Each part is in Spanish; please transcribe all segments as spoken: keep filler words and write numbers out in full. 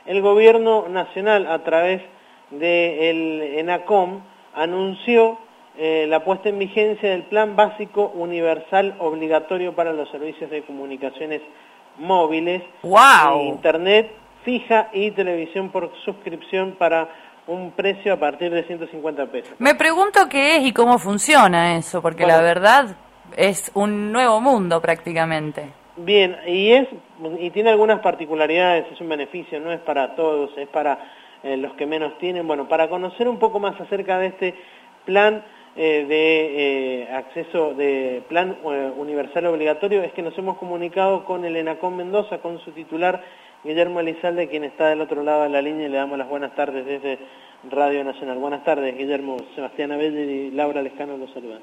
el gobierno nacional, a través del ENACOM, anunció eh, la puesta en vigencia del Plan Básico Universal Obligatorio para los servicios de comunicaciones móviles, ¡Wow! internet fija y televisión por suscripción para un precio a partir de ciento cincuenta pesos. Me pregunto qué es y cómo funciona eso, porque bueno, la verdad es un nuevo mundo prácticamente. Bien, y es y tiene algunas particularidades, es un beneficio, no es para todos, es para eh, los que menos tienen. Bueno, para conocer un poco más acerca de este plan eh, de eh, acceso, de plan eh, universal obligatorio, es que nos hemos comunicado con el ENACOM Mendoza, con su titular, Guillermo Elizalde, quien está del otro lado de la línea, y le damos las buenas tardes desde Radio Nacional. Buenas tardes, Guillermo. Sebastián Abelli y Laura Lescano los saludan.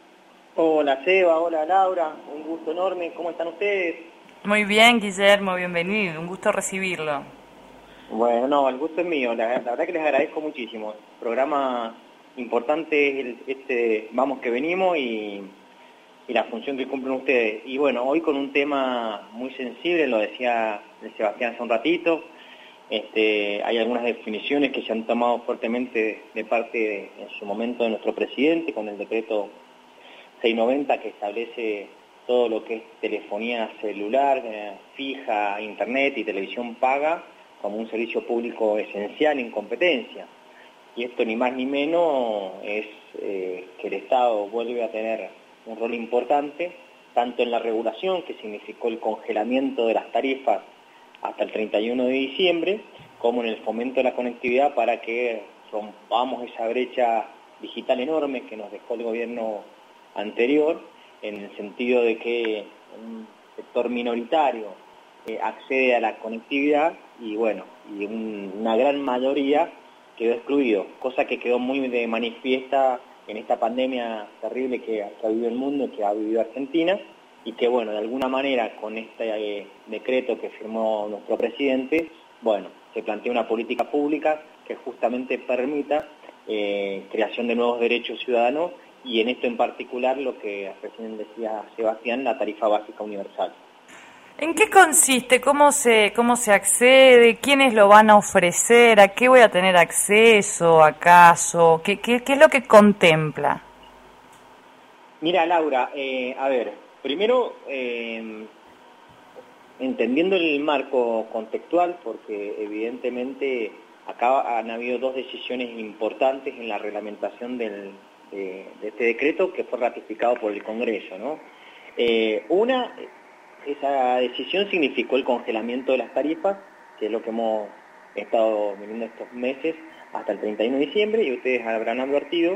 Hola Seba, hola Laura, un gusto enorme, ¿cómo están ustedes? Muy bien, Guillermo, bienvenido, un gusto recibirlo. Bueno, no, el gusto es mío, la, la verdad que les agradezco muchísimo. Programa importante el, este Vamos que venimos y, y la función que cumplen ustedes. Y bueno, hoy con un tema muy sensible, lo decía el Sebastián hace un ratito, este, hay algunas definiciones que se han tomado fuertemente de parte de, en su momento de nuestro presidente con el decreto seiscientos noventa que establece todo lo que es telefonía celular, eh, fija, internet y televisión paga como un servicio público esencial en competencia. Y esto ni más ni menos es eh, que el Estado vuelve a tener un rol importante, tanto en la regulación, que significó el congelamiento de las tarifas hasta el treinta y uno de diciembre, como en el fomento de la conectividad para que rompamos esa brecha digital enorme que nos dejó el gobierno anterior, en el sentido de que un sector minoritario eh, accede a la conectividad y bueno, y un, una gran mayoría quedó excluido, cosa que quedó muy de manifiesta en esta pandemia terrible que, que ha vivido el mundo, que ha vivido Argentina, y que bueno, de alguna manera con este eh, decreto que firmó nuestro presidente, bueno, se plantea una política pública que justamente permita eh, creación de nuevos derechos ciudadanos, y en esto en particular lo que recién decía Sebastián, la tarifa básica universal. ¿En qué consiste? ¿Cómo se, cómo se accede? ¿Quiénes lo van a ofrecer? ¿A qué voy a tener acceso? ¿Acaso? ¿Qué, qué, qué es lo que contempla? Mira, Laura, eh, a ver, primero, eh, entendiendo el marco contextual, porque evidentemente acá han habido dos decisiones importantes en la reglamentación del De, de este decreto que fue ratificado por el Congreso, ¿no? Eh, una, esa decisión significó el congelamiento de las tarifas, que es lo que hemos estado viviendo estos meses hasta el treinta y uno de diciembre, y ustedes habrán advertido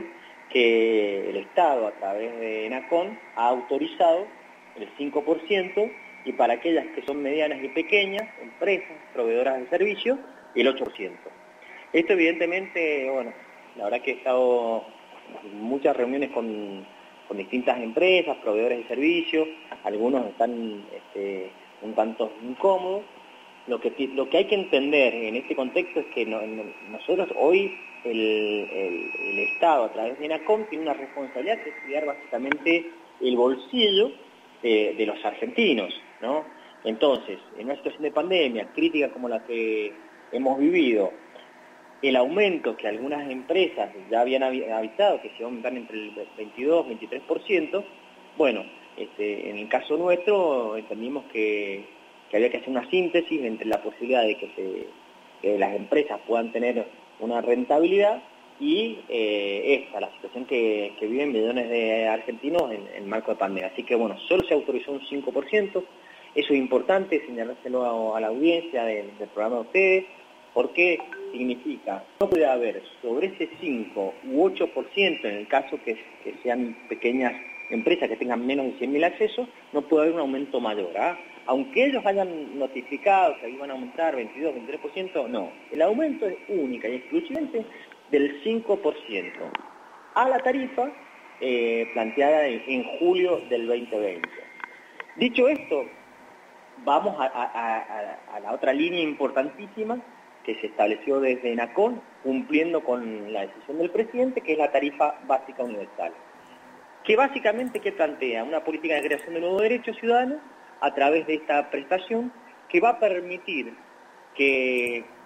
que el Estado, a través de ENACOM, ha autorizado el cinco por ciento, y para aquellas que son medianas y pequeñas, empresas, proveedoras de servicios, el ocho por ciento. Esto evidentemente, bueno, la verdad que he estado muchas reuniones con, con distintas empresas, proveedores de servicios, algunos están este, un tanto incómodos. Lo que, lo que hay que entender en este contexto es que no, no, nosotros hoy, el, el, el Estado a través de ENACOM tiene una responsabilidad que es cuidar básicamente el bolsillo de, de los argentinos, ¿no? Entonces, en una situación de pandemia crítica como la que hemos vivido, el aumento que algunas empresas ya habían avisado, que se va a aumentar entre el veintidós y veintitrés por ciento, bueno, este, en el caso nuestro entendimos que, que había que hacer una síntesis entre la posibilidad de que, se, que las empresas puedan tener una rentabilidad y eh, esta, la situación que, que viven millones de argentinos en el marco de pandemia. Así que bueno, solo se autorizó un cinco por ciento, eso es importante señalárselo a, a la audiencia del, del programa de ustedes, porque significa, no puede haber sobre ese cinco u ocho por ciento, en el caso que, que sean pequeñas empresas que tengan menos de cien mil accesos, no puede haber un aumento mayor. ¿ah? Aunque ellos hayan notificado que iban a aumentar veintidós, veintitrés por ciento, no. El aumento es única y exclusivamente del cinco por ciento a la tarifa eh, planteada en, en julio del veinte veinte. Dicho esto, vamos a, a, a, a la otra línea importantísima que se estableció desde ENACOM, cumpliendo con la decisión del presidente, que es la tarifa básica universal. Que básicamente, ¿qué plantea? Una política de creación de nuevos derechos ciudadanos a través de esta prestación que va a permitir que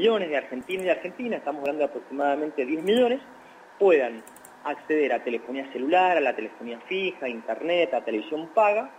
millones de argentinos y argentinas, estamos hablando de aproximadamente diez millones, puedan acceder a telefonía celular, a la telefonía fija, a internet, a televisión paga,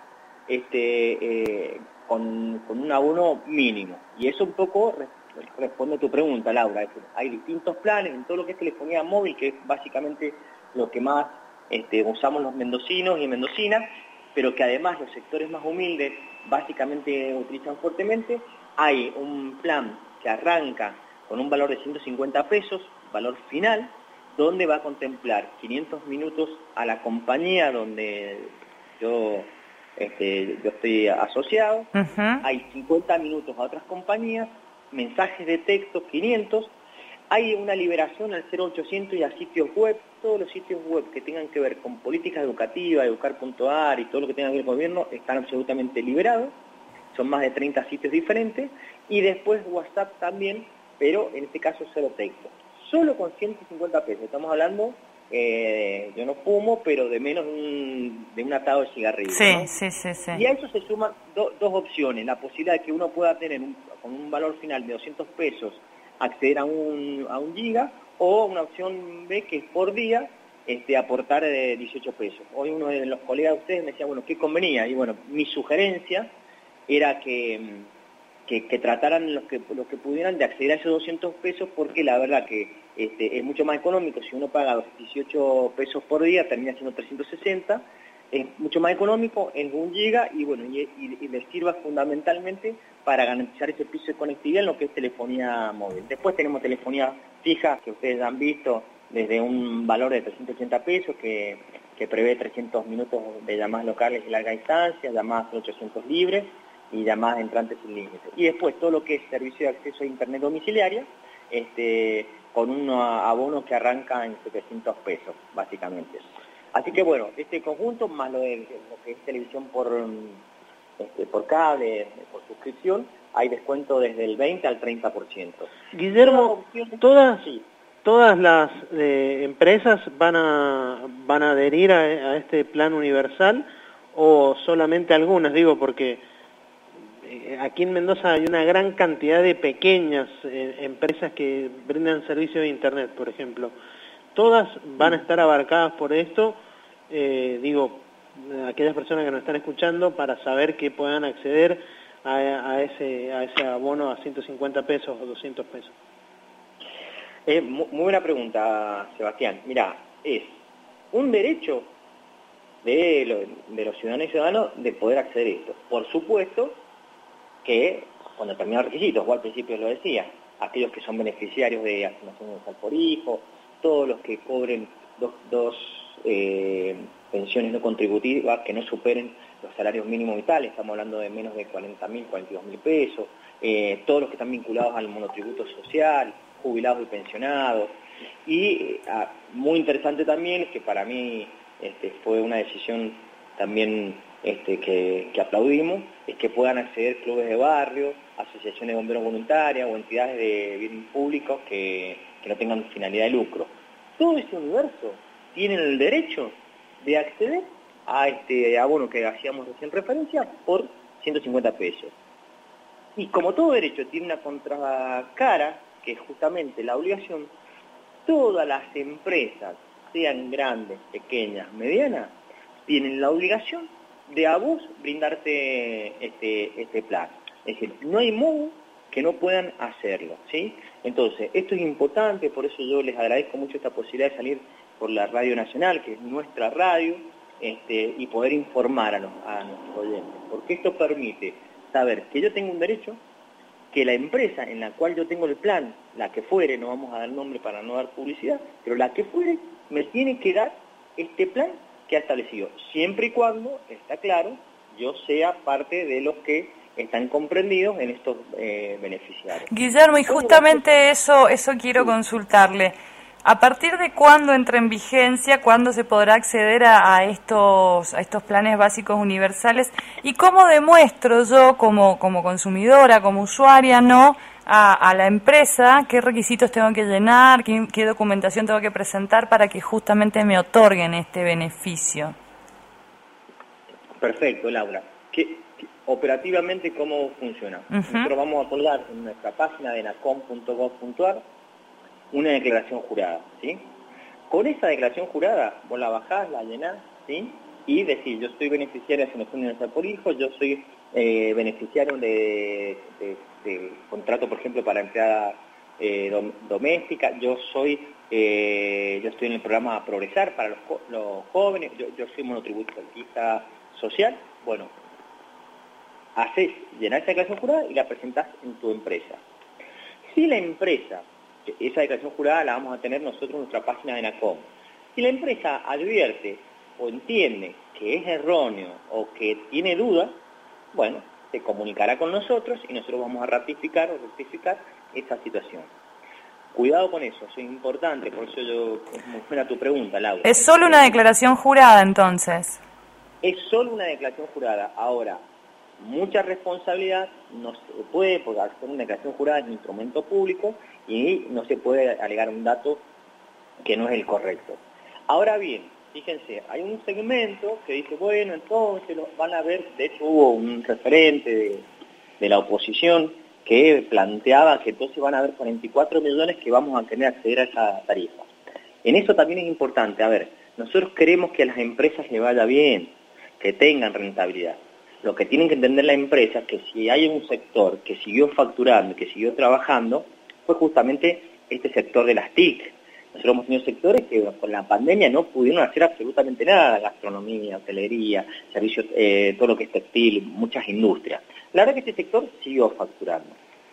este, eh, con, con un abono mínimo. Y eso un poco responde a tu pregunta, Laura. Es decir, hay distintos planes en todo lo que es telefonía móvil, que es básicamente lo que más este, usamos los mendocinos y mendocinas, pero que además los sectores más humildes básicamente utilizan fuertemente. Hay un plan que arranca con un valor de ciento cincuenta pesos, valor final, donde va a contemplar quinientos minutos a la compañía donde yo, este, yo estoy asociado, uh-huh. Hay cincuenta minutos a otras compañías, mensajes de texto quinientos, hay una liberación al cero ochocientos y a sitios web, todos los sitios web que tengan que ver con política educativa, educar punto a r y todo lo que tenga que ver con el gobierno están absolutamente liberados, son más de treinta sitios diferentes, y después WhatsApp también, pero en este caso solo texto. Solo con ciento cincuenta pesos, estamos hablando, eh, yo no fumo, pero de menos de un, de un atado de cigarrillos. Sí, ¿no? sí, sí, sí. Y a eso se suman do, dos opciones, la posibilidad de que uno pueda tener un, con un valor final de doscientos pesos, acceder a un, a un giga, o una opción B que es por día, este, aportar de dieciocho pesos. Hoy uno de los colegas de ustedes me decía, bueno, ¿qué convenía? Y bueno, mi sugerencia era que... Que, que trataran los que los que pudieran de acceder a esos doscientos pesos, porque la verdad que este, es mucho más económico. Si uno paga dieciocho pesos por día, termina siendo trescientos sesenta, es mucho más económico, es un giga, y bueno, y, y, y les sirva fundamentalmente para garantizar ese piso de conectividad en lo que es telefonía móvil. Después tenemos telefonía fija, que ustedes han visto, desde un valor de trescientos ochenta pesos, que, que prevé trescientos minutos de llamadas locales y larga distancia, llamadas ochocientos libres, y llamadas entrantes sin límite. Y después todo lo que es servicio de acceso a internet domiciliaria, este, con un abono que arranca en setecientos pesos, básicamente. Así que bueno, este conjunto, más lo, de, lo que es televisión por, este, por cable, por suscripción, hay descuento desde el veinte al treinta por ciento. Guillermo, todas, sí. todas las eh, empresas van a, van a adherir a, a este plan universal, o solamente algunas, digo, porque aquí en Mendoza hay una gran cantidad de pequeñas eh, empresas que brindan servicios de internet, por ejemplo. ¿Todas van a estar abarcadas por esto? Eh, digo, aquellas personas que nos están escuchando, para saber que puedan acceder a, a, ese, a ese abono a ciento cincuenta pesos o doscientos pesos. Eh, muy buena pregunta, Sebastián. Mirá, es un derecho de, lo, de los ciudadanos y ciudadanos de poder acceder a esto. Por supuesto que cuando terminan los requisitos, o al principio lo decía, aquellos que son beneficiarios de asignación universal por hijo, todos los que cobren dos, dos eh, pensiones no contributivas que no superen los salarios mínimos vitales, estamos hablando de menos de cuarenta mil, cuarenta y dos mil pesos, eh, todos los que están vinculados al monotributo social, jubilados y pensionados, y eh, muy interesante también, que para mí este, fue una decisión también Este, que, que aplaudimos, es que puedan acceder clubes de barrio, asociaciones de bomberos voluntarias o entidades de bien públicos que, que no tengan finalidad de lucro. Todo ese universo tienen el derecho de acceder a este abono que hacíamos recién referencia por ciento cincuenta pesos. Y como todo derecho tiene una contracara, que es justamente la obligación, todas las empresas, sean grandes, pequeñas, medianas, tienen la obligación de a vos brindarte este, este plan. Es decir, no hay modo que no puedan hacerlo, ¿sí? Entonces, esto es importante, por eso yo les agradezco mucho esta posibilidad de salir por la Radio Nacional, que es nuestra radio, este, y poder informar a, los, a nuestros oyentes, porque esto permite saber que yo tengo un derecho, que la empresa en la cual yo tengo el plan, la que fuere, no vamos a dar nombre para no dar publicidad, pero la que fuere, me tiene que dar este plan que ha establecido, siempre y cuando, está claro, yo sea parte de los que están comprendidos en estos eh, beneficiarios. Guillermo, y justamente eso, eso quiero consultarle. ¿A partir de cuándo entra en vigencia, cuándo se podrá acceder a, a estos a estos planes básicos universales? ¿Y cómo demuestro yo como, como consumidora, como usuaria, no a, a la empresa qué requisitos tengo que llenar, qué, qué documentación tengo que presentar para que justamente me otorguen este beneficio? Perfecto, Laura. Que, que, operativamente, ¿cómo funciona? Uh-huh. Nosotros vamos a colgar en nuestra página de nacom punto gov punto ar una declaración jurada, ¿sí? Con esa declaración jurada, vos la bajás, la llenás, ¿sí? Y decís, yo soy beneficiario de Asignación Universal por Hijo, yo soy eh, beneficiario de, de, de contrato, por ejemplo, para empleada eh, dom, doméstica, yo soy, eh, yo estoy en el programa Progresar para los, los jóvenes, yo, yo soy monotributista social. Bueno, haces, llenás esa declaración jurada y la presentás en tu empresa. Si la empresa, esa declaración jurada la vamos a tener nosotros en nuestra página de NACOM, si la empresa advierte o entiende que es erróneo o que tiene dudas, bueno, se comunicará con nosotros y nosotros vamos a ratificar o rectificar esa situación. Cuidado con eso, eso es importante, por eso yo, es muy buena tu pregunta, Laura. ¿Es solo una declaración jurada entonces? Es solo una declaración jurada. Ahora, mucha responsabilidad no se puede, porque hacer una declaración jurada es un instrumento público y no se puede alegar un dato que no es el correcto. Ahora bien, fíjense, hay un segmento que dice, bueno, entonces lo van a ver, de hecho hubo un referente de, de la oposición que planteaba que entonces van a haber cuarenta y cuatro millones que vamos a tener que acceder a esa tarifa. En eso también es importante, a ver, nosotros queremos que a las empresas les vaya bien, que tengan rentabilidad. Lo que tienen que entender la empresa es que si hay un sector que siguió facturando, que siguió trabajando, fue justamente este sector de las T I C. Nosotros hemos tenido sectores que con la pandemia no pudieron hacer absolutamente nada, gastronomía, hotelería, servicios, eh, todo lo que es textil, muchas industrias. La verdad que este sector siguió facturando.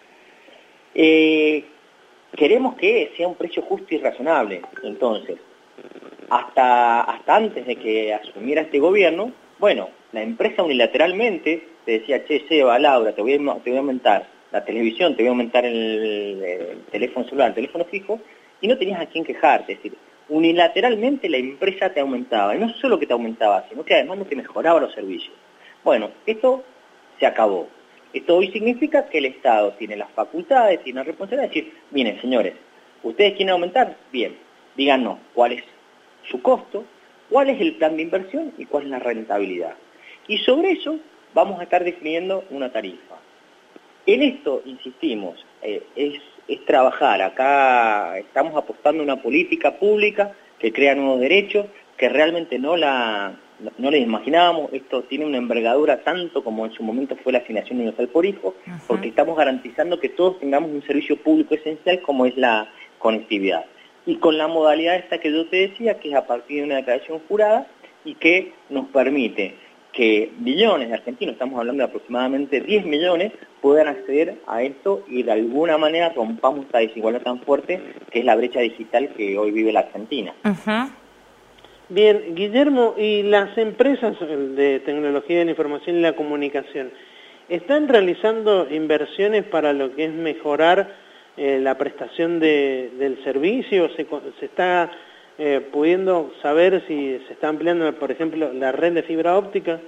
Eh, queremos que sea un precio justo y razonable. Entonces, hasta, hasta antes de que asumiera este gobierno, bueno, la empresa unilateralmente te decía, che, Seba, Laura, te voy a, te voy a aumentar la televisión, te voy a aumentar el, el teléfono celular, el teléfono fijo, y no tenías a quién quejarte. Es decir, unilateralmente la empresa te aumentaba, y no solo que te aumentaba, sino que además no te mejoraba los servicios. Bueno, esto se acabó. Esto hoy significa que el Estado tiene las facultades, tiene la responsabilidad de decir, miren, señores, ¿ustedes quieren aumentar? Bien, díganos cuál es su costo, cuál es el plan de inversión y cuál es la rentabilidad. Y sobre eso vamos a estar definiendo una tarifa. En esto, insistimos, eh, es, es trabajar. Acá estamos apostando a una política pública que crea nuevos derechos, que realmente no la no, no les imaginábamos. Esto tiene una envergadura tanto como en su momento fue la Asignación Universal por Hijo, uh-huh. porque estamos garantizando que todos tengamos un servicio público esencial como es la conectividad. Y con la modalidad esta que yo te decía, que es a partir de una declaración jurada y que nos permite que millones de argentinos, estamos hablando de aproximadamente diez millones, puedan acceder a esto y de alguna manera rompamos esta desigualdad tan fuerte que es la brecha digital que hoy vive la Argentina. Uh-huh. Bien, Guillermo, ¿y las empresas de tecnología de la información y la comunicación están realizando inversiones para lo que es mejorar eh, la prestación de, del servicio? ¿Se, se está eh, pudiendo saber si se está ampliando, por ejemplo, la red de fibra óptica?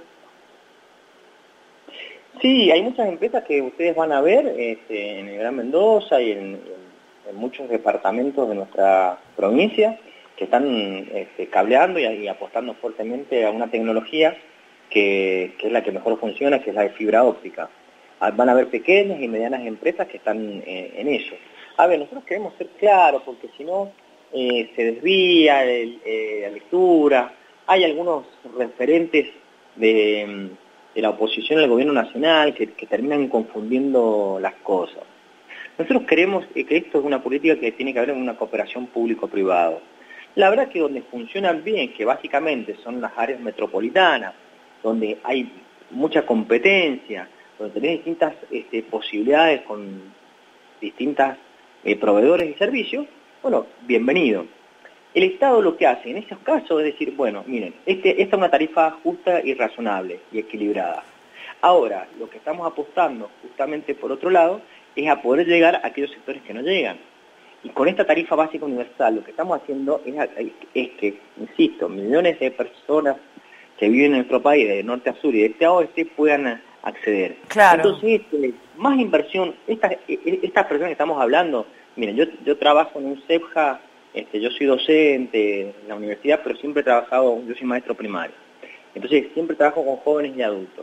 Sí, hay muchas empresas que ustedes van a ver este, en el Gran Mendoza y en, en, en muchos departamentos de nuestra provincia que están este, cableando y, y apostando fuertemente a una tecnología que, que es la que mejor funciona, que es la de fibra óptica. Van a haber pequeñas y medianas empresas que están eh, en eso. A ver, nosotros queremos ser claros porque si no eh, se desvía el, eh, la lectura. Hay algunos referentes de, de la oposición al gobierno nacional que, que terminan confundiendo las cosas. Nosotros creemos que esto es una política que tiene que haber en una cooperación público-privado. La verdad que donde funcionan bien, que básicamente son las áreas metropolitanas, donde hay mucha competencia, donde tenés distintas este, posibilidades con distintas eh, proveedores y servicios, bueno, bienvenido. El Estado lo que hace en esos casos es decir, bueno, miren, este, esta es una tarifa justa y razonable y equilibrada. Ahora, lo que estamos apostando justamente por otro lado es a poder llegar a aquellos sectores que no llegan. Y con esta tarifa básica universal lo que estamos haciendo es, es que, insisto, millones de personas que viven en nuestro país, de norte a sur y de este a oeste, puedan acceder. Claro. Entonces, este, más inversión, estas esta personas que estamos hablando, miren, yo, yo trabajo en un CEPJA, este, yo soy docente en la universidad, pero siempre he trabajado, yo soy maestro primario. Entonces, siempre trabajo con jóvenes y adultos.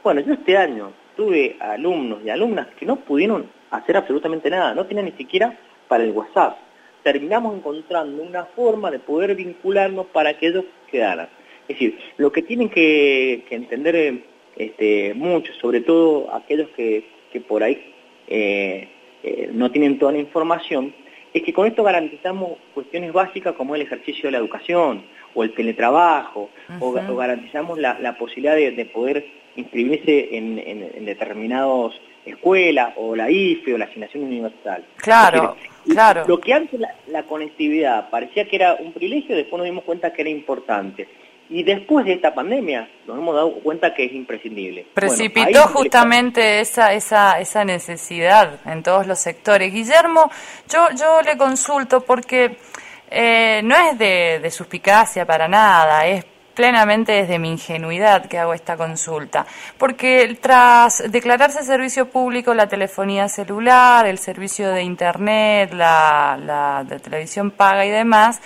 Bueno, yo este año tuve alumnos y alumnas que no pudieron hacer absolutamente nada, no tenían ni siquiera para el WhatsApp. Terminamos encontrando una forma de poder vincularnos para que ellos quedaran. Es decir, lo que tienen que, que entender este, mucho, sobre todo aquellos que, que por ahí eh, eh, no tienen toda la información, es que con esto garantizamos cuestiones básicas como el ejercicio de la educación o el teletrabajo, uh-huh. o, o garantizamos la, la posibilidad de, de poder inscribirse en, en, en determinadas escuelas o la I F E o la asignación universal. Claro, decir, claro. Lo que antes la, la conectividad parecía que era un privilegio, después nos dimos cuenta que era importante. Y después de esta pandemia nos hemos dado cuenta que es imprescindible. Precipitó bueno, justamente esa, esa, esa necesidad en todos los sectores. Guillermo, yo, yo le consulto porque eh, no es de, de suspicacia para nada, es plenamente desde mi ingenuidad que hago esta consulta. Porque tras declararse servicio público la telefonía celular, el servicio de internet, la, la de televisión paga y demás,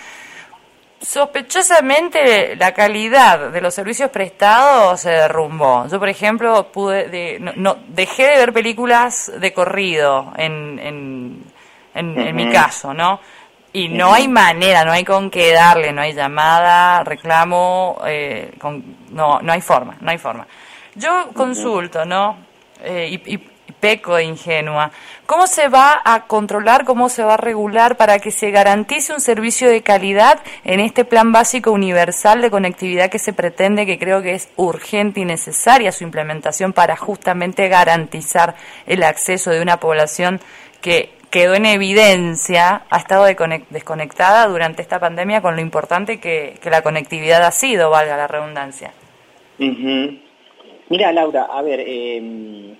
sospechosamente la calidad de los servicios prestados se derrumbó. Yo, por ejemplo, pude de, no, no dejé de ver películas de corrido en en, en, uh-huh. en mi caso, ¿no? Y uh-huh. no hay manera, no hay con qué darle, no hay llamada, reclamo, eh, con, no no hay forma, no hay forma. Yo uh-huh. consulto, ¿no? Eh, y, y peco de ingenua. ¿Cómo se va a controlar, cómo se va a regular para que se garantice un servicio de calidad en este plan básico universal de conectividad que se pretende, que creo que es urgente y necesaria su implementación para justamente garantizar el acceso de una población que quedó en evidencia, ha estado desconectada durante esta pandemia con lo importante que, que la conectividad ha sido, valga la redundancia? Uh-huh. Mira, Laura, a ver... Eh...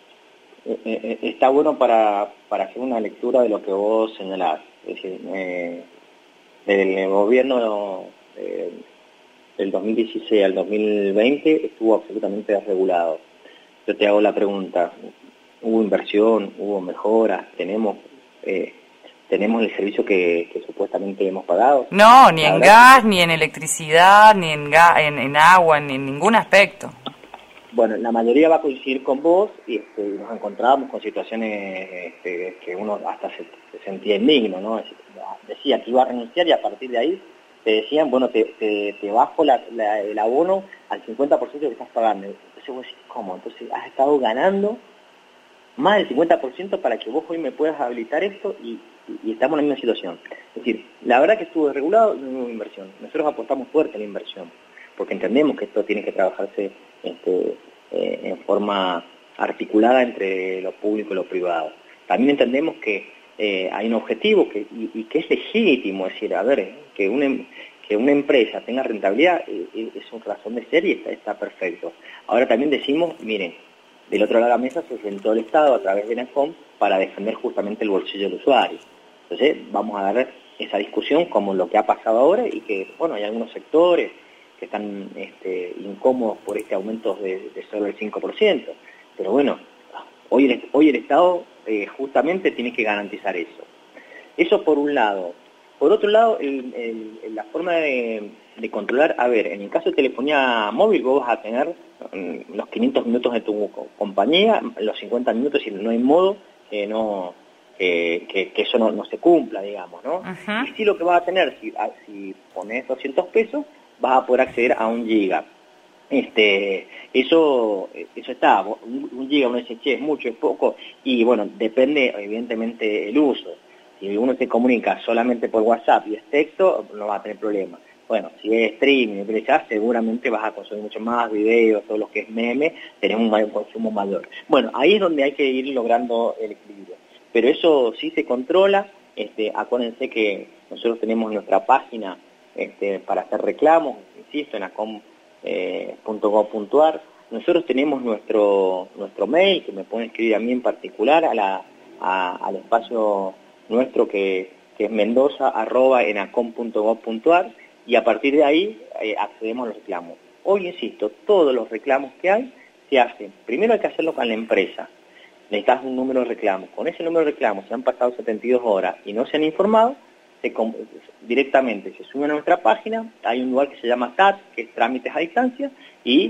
Eh, eh, está bueno para, para hacer una lectura de lo que vos señalás. Es decir, eh, desde el gobierno eh, del dos mil dieciséis al dos mil veinte estuvo absolutamente desregulado. Yo te hago la pregunta, ¿hubo inversión, hubo mejoras, tenemos eh, tenemos el servicio que, que supuestamente hemos pagado? No, ni en gas, que... ni en electricidad, ni en, ga en, en agua, ni en ningún aspecto. Bueno, la mayoría va a coincidir con vos y este, nos encontrábamos con situaciones este, que uno hasta se, se sentía indigno, ¿no? Decía que iba a renunciar y a partir de ahí te decían, bueno, te, te, te bajo la, la, el abono al cincuenta por ciento que estás pagando. Entonces vos decís, ¿cómo? Entonces has estado ganando más del cincuenta por ciento para que vos hoy me puedas habilitar esto y, y, y estamos en la misma situación. Es decir, la verdad que estuvo desregulado y no hubo inversión. Nosotros apostamos fuerte a la inversión, porque entendemos que esto tiene que trabajarse este, eh, en forma articulada entre lo público y lo privado. También entendemos que eh, hay un objetivo que, y, y que es legítimo, es decir, a ver, que una, que una empresa tenga rentabilidad eh, es una razón de ser y está, está perfecto. Ahora también decimos, miren, del otro lado de la mesa se sentó el Estado a través de ENACOM para defender justamente el bolsillo del usuario. Entonces vamos a dar esa discusión como lo que ha pasado ahora y que, bueno, hay algunos sectores que están este, incómodos por este aumento de, de solo el cinco por ciento. Pero bueno, hoy el, hoy el Estado eh, justamente tiene que garantizar eso. Eso por un lado. Por otro lado, el, el, la forma de, de controlar, a ver, en el caso de telefonía móvil vos vas a tener um, los quinientos minutos de tu compañía, los cincuenta minutos si no hay modo, que no eh, que, que eso no, no se cumpla, digamos, ¿no? Uh-huh. Y sí lo que vas a tener, si, si pones doscientos pesos, vas a poder acceder a un giga. Este, eso, eso está, un, un giga uno dice, che, es mucho, es poco, y bueno, depende evidentemente el uso. Si uno se comunica solamente por WhatsApp y es texto, no va a tener problema. Bueno, si es streaming, ya seguramente vas a consumir mucho más videos, todo lo que es meme, tenés un mayor consumo mayor. Bueno, ahí es donde hay que ir logrando el equilibrio. Pero eso sí se controla. Este, acuérdense que nosotros tenemos nuestra página este, para hacer reclamos, insisto, en acom punto gob punto ar. Nosotros tenemos nuestro nuestro mail, que me pueden escribir a mí en particular, a la, a, al espacio nuestro que, que es mendoza arroba enacom punto gob punto ar, y a partir de ahí eh, accedemos a los reclamos. Hoy, insisto, todos los reclamos que hay se hacen. Primero hay que hacerlo con la empresa. Necesitas un número de reclamos. Con ese número de reclamos, se han pasado setenta y dos horas y no se han informado, se directamente se suben a nuestra página, hay un lugar que se llama T A T, que es Trámites a Distancia, y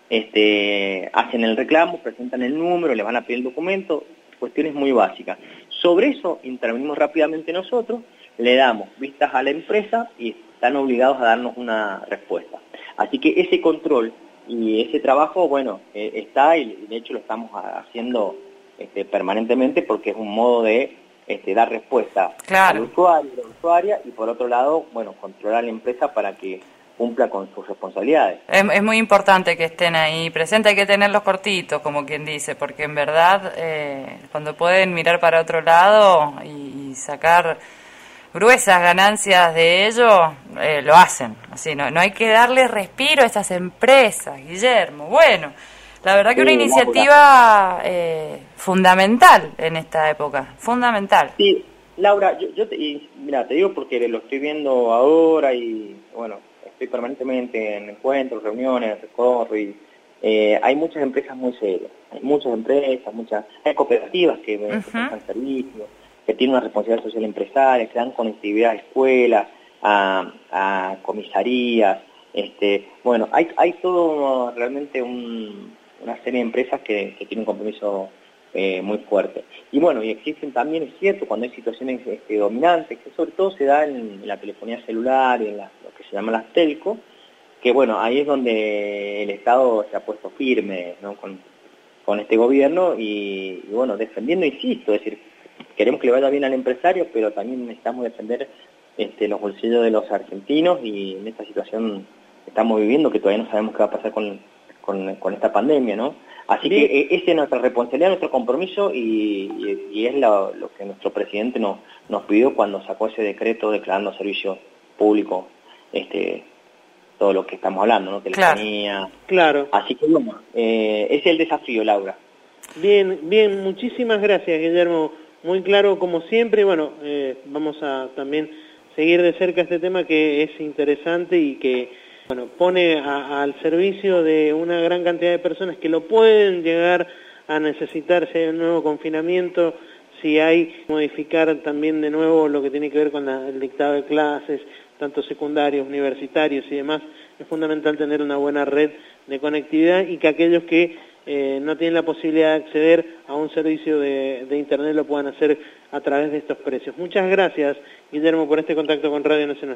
este, hacen el reclamo, presentan el número, les van a pedir el documento, cuestiones muy básicas. Sobre eso intervenimos rápidamente nosotros, le damos vistas a la empresa y están obligados a darnos una respuesta. Así que ese control y ese trabajo, bueno, eh, está y de hecho lo estamos haciendo este, permanentemente porque es un modo de este, dar respuesta claro. al usuario, a la usuaria, y por otro lado, bueno, controlar la empresa para que cumpla con sus responsabilidades. Es, es muy importante que estén ahí presentes, hay que tenerlos cortitos, como quien dice, porque en verdad eh, cuando pueden mirar para otro lado y, y sacar gruesas ganancias de ello, eh, lo hacen. Así, no, no hay que darle respiro a estas empresas, Guillermo. Bueno, la verdad que sí, una iniciativa eh, fundamental en esta época, fundamental. Sí, Laura, yo, yo te, y, mira, te digo porque lo estoy viendo ahora y, bueno, estoy permanentemente en encuentros, reuniones, recorro y eh, hay muchas empresas muy serias, hay muchas empresas, muchas, hay cooperativas que me uh-huh. prestan servicios, que tienen una responsabilidad social empresaria, que dan conectividad a escuelas, a, a comisarías, este, bueno, hay, hay todo realmente un, una serie de empresas que, que tienen un compromiso eh, muy fuerte. Y bueno, y existen también, es cierto, cuando hay situaciones este, dominantes, que sobre todo se da en, en la telefonía celular y en la, lo que se llama las telco, que bueno, ahí es donde el Estado se ha puesto firme, ¿no? con, con este gobierno y, y bueno, defendiendo, insisto, es decir, queremos que le vaya bien al empresario, pero también necesitamos defender este, los bolsillos de los argentinos y en esta situación que estamos viviendo, que todavía no sabemos qué va a pasar con, con, con esta pandemia, ¿no? Así sí. que esa es nuestra responsabilidad, nuestro compromiso y, y, y es lo, lo que nuestro presidente nos, nos pidió cuando sacó ese decreto declarando servicio público, este, todo lo que estamos hablando, ¿no? Telefonía. Claro. Así que bueno, eh, ese es el desafío, Laura. Bien, bien, muchísimas gracias, Guillermo. Muy claro como siempre. Bueno, eh, vamos a también seguir de cerca este tema que es interesante y que bueno, pone a, al servicio de una gran cantidad de personas que lo pueden llegar a necesitar si hay un nuevo confinamiento, si hay modificar también de nuevo lo que tiene que ver con la, el dictado de clases, tanto secundarios, universitarios y demás. Es fundamental tener una buena red de conectividad y que aquellos que eh, no tienen la posibilidad de acceder a un servicio de, de Internet lo puedan hacer a través de estos precios. Muchas gracias, Guillermo, por este contacto con Radio Nacional.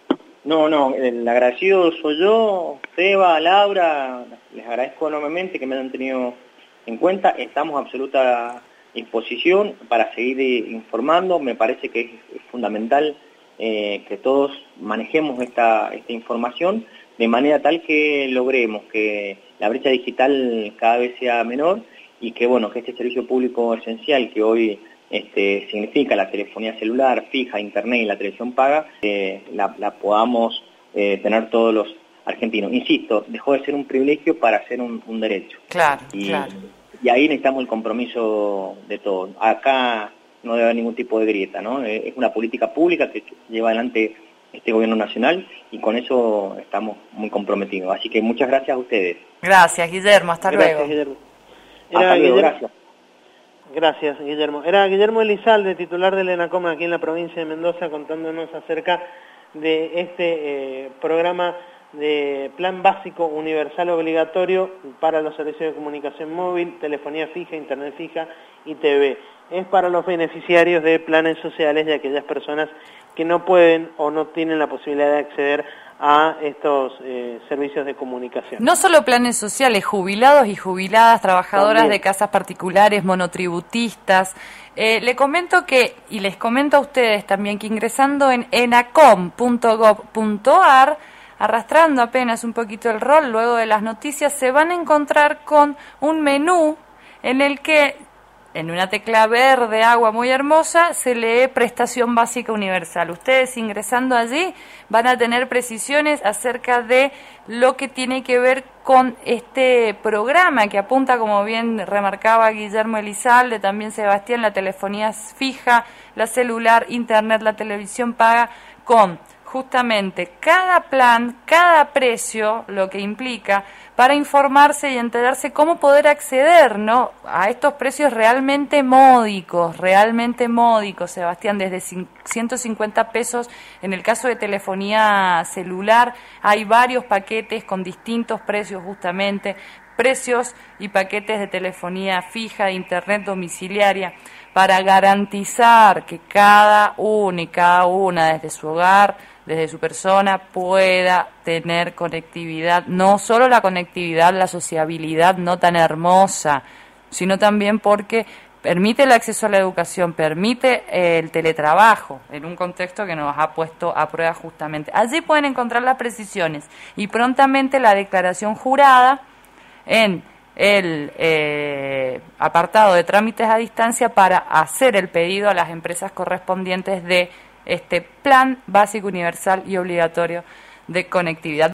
No, no, el agradecido soy yo, Seba, Laura, les agradezco enormemente que me hayan tenido en cuenta, estamos a absoluta disposición para seguir informando, me parece que es, es fundamental eh, que todos manejemos esta, esta información de manera tal que logremos que la brecha digital cada vez sea menor y que bueno, que este servicio público esencial que hoy Este, significa la telefonía celular, fija, internet y la televisión paga, eh, la, la podamos eh, tener todos los argentinos. Insisto, dejó de ser un privilegio para ser un, un derecho. Claro, y, claro. Y ahí necesitamos el compromiso de todos. Acá no debe haber ningún tipo de grieta, ¿no? Eh, es una política pública que lleva adelante este gobierno nacional y con eso estamos muy comprometidos. Así que muchas gracias a ustedes. Gracias, Guillermo. Hasta gracias, luego. Guillermo. Era Hasta luego, Guillermo. gracias. Gracias, Guillermo. Era Guillermo Elizalde, titular del ENACOM aquí en la provincia de Mendoza, contándonos acerca de este eh, programa de Plan Básico Universal Obligatorio para los servicios de comunicación móvil, telefonía fija, internet fija y T V. Es para los beneficiarios de planes sociales de aquellas personas que no pueden o no tienen la posibilidad de acceder a estos eh, servicios de comunicación. No solo planes sociales, jubilados y jubiladas, trabajadoras También. de casas particulares, monotributistas. Eh, le comento que, y les comento a ustedes también, que ingresando en enacom punto gob punto ar, arrastrando apenas un poquito el rol, luego de las noticias, se van a encontrar con un menú en el que, en una tecla verde, agua muy hermosa, se lee Prestación Básica Universal. Ustedes ingresando allí van a tener precisiones acerca de lo que tiene que ver con este programa que apunta, como bien remarcaba Guillermo Elizalde, también Sebastián, la telefonía fija, la celular, internet, la televisión paga, con justamente cada plan, cada precio, lo que implica, para informarse y enterarse cómo poder acceder, ¿no?, a estos precios realmente módicos, realmente módicos, Sebastián, desde ciento cincuenta pesos. En el caso de telefonía celular hay varios paquetes con distintos precios, justamente, precios y paquetes de telefonía fija, de internet domiciliaria, para garantizar que cada uno y cada una desde su hogar, desde su persona, pueda tener conectividad, no solo la conectividad, la sociabilidad no tan hermosa, sino también porque permite el acceso a la educación, permite el teletrabajo, en un contexto que nos ha puesto a prueba justamente. Allí pueden encontrar las precisiones y prontamente la declaración jurada en el eh, apartado de trámites a distancia para hacer el pedido a las empresas correspondientes de este plan básico, universal y obligatorio de conectividad.